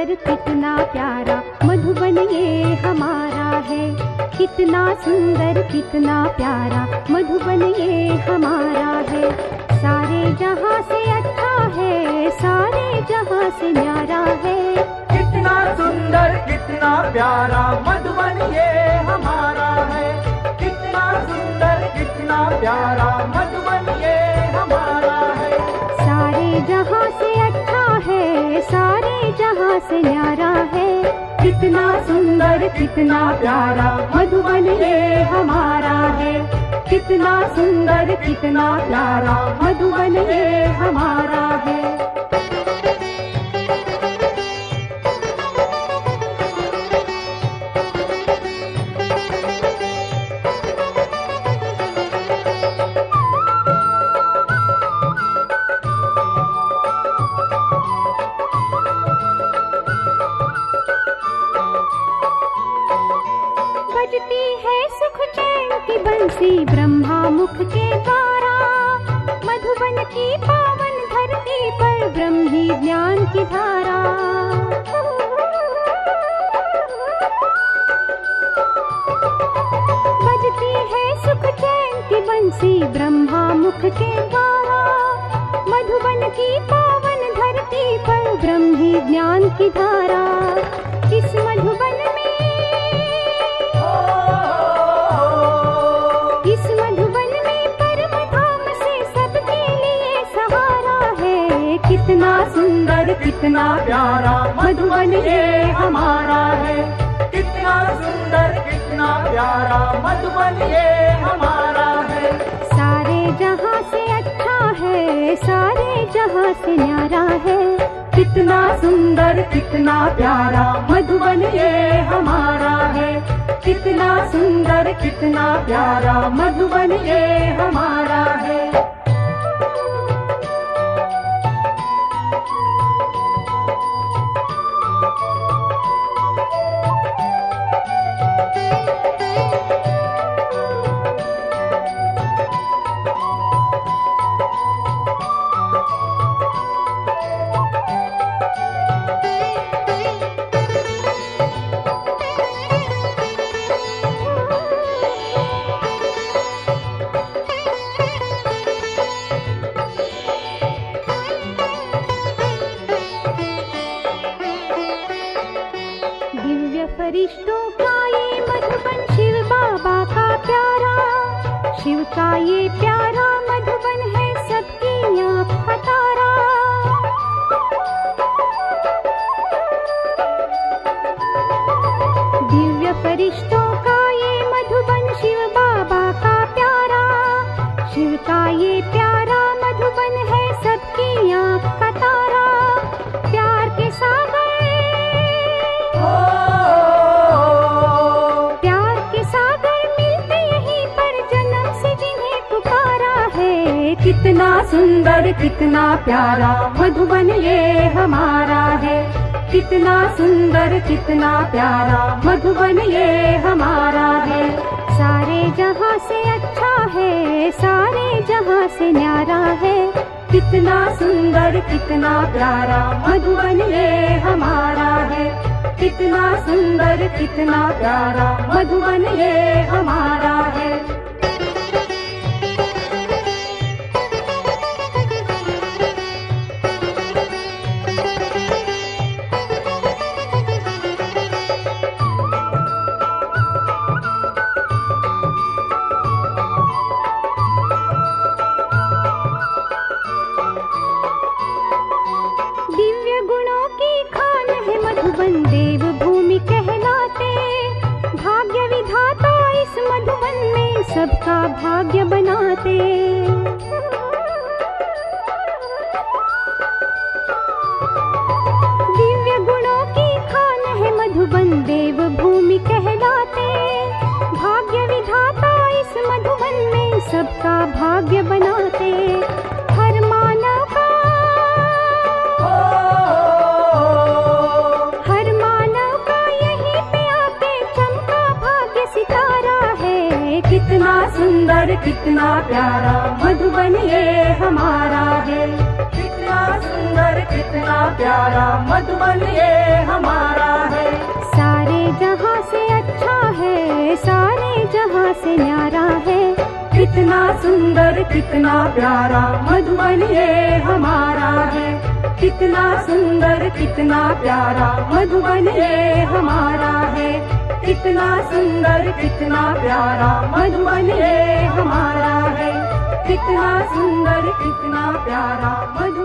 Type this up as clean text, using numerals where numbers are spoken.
सुंदर कितना प्यारा मधुबन ये हमारा है। कितना सुंदर कितना प्यारा मधुबन ये हमारा है। सारे जहां से अच्छा है, सारे जहां से न्यारा है। कितना सुंदर कितना प्यारा मधुबन ये हमारा है। कितना सुंदर कितना प्यारा मधुबन ये हमारा है। सारे जहां से अच्छा है, सारे जहां से न्यारा है। कितना सुंदर कितना प्यारा मधुबन ये हमारा है। कितना सुंदर कितना प्यारा मधुबन ये हमारा है। बजती है सुख चैन की बंसी ब्रह्मा मुख के द्वारा। मधुबन की पावन धरती पर ब्रह्मी ज्ञान की धारा। बजती है सुख चैन की बंसी ब्रह्मा मुख के द्वारा। मधुबन की पावन धरती पर ब्रह्मी ज्ञान की धारा। इस मधुबन में कितना सुंदर कितना प्यारा मधुबन ये हमारा है। कितना सुंदर कितना प्यारा मधुबन ये हमारा है। सारे जहां से अच्छा है, सारे जहां से न्यारा है। कितना सुंदर कितना प्यारा मधुबन ये हमारा है। कितना सुंदर कितना प्यारा मधुबन ये हमारा है। फरिश्तों का ये मधुबन शिव बाबा का प्यारा। शिव का ये प्यारा मधुबन है सबकी आँख का तारा। दिव्य फरिश्तों का ये मधुबन शिव बाबा का प्यारा। शिव का ये प्यारा मधुबन है सबकी आँख का तारा। प्यार के सागर कितना सुंदर कितना प्यारा मधुबन ये हमारा है। कितना सुंदर कितना प्यारा मधुबन ये हमारा है। सारे जहां से अच्छा है, सारे जहां से न्यारा है। कितना सुंदर कितना प्यारा मधुबन ये हमारा है। कितना सुंदर कितना प्यारा मधुबन ये हमारा है। दिव्य गुणों की खान है मधुबन देव भूमि कहलाते। भाग्य विधाता इस मधुबन में सबका भाग्य बनाते। दिव्य गुणों की खान है मधुबन देव भूमि कहलाते। भाग्य विधाता इस मधुबन में सबका भाग्य बनाते। हर मानव का कितना सुंदर कितना प्यारा मधुबन ये हमारा है। कितना सुंदर कितना प्यारा मधुबन ये हमारा है। सारे जहां से अच्छा है, सारे जहां से न्यारा है। कितना सुंदर कितना प्यारा मधुबन ये हमारा है। कितना सुंदर कितना प्यारा मधुबन ये हमारा है। कितना सुंदर कितना प्यारा मधुबन ये हमारा है। कितना सुंदर कितना प्यारा मधुबन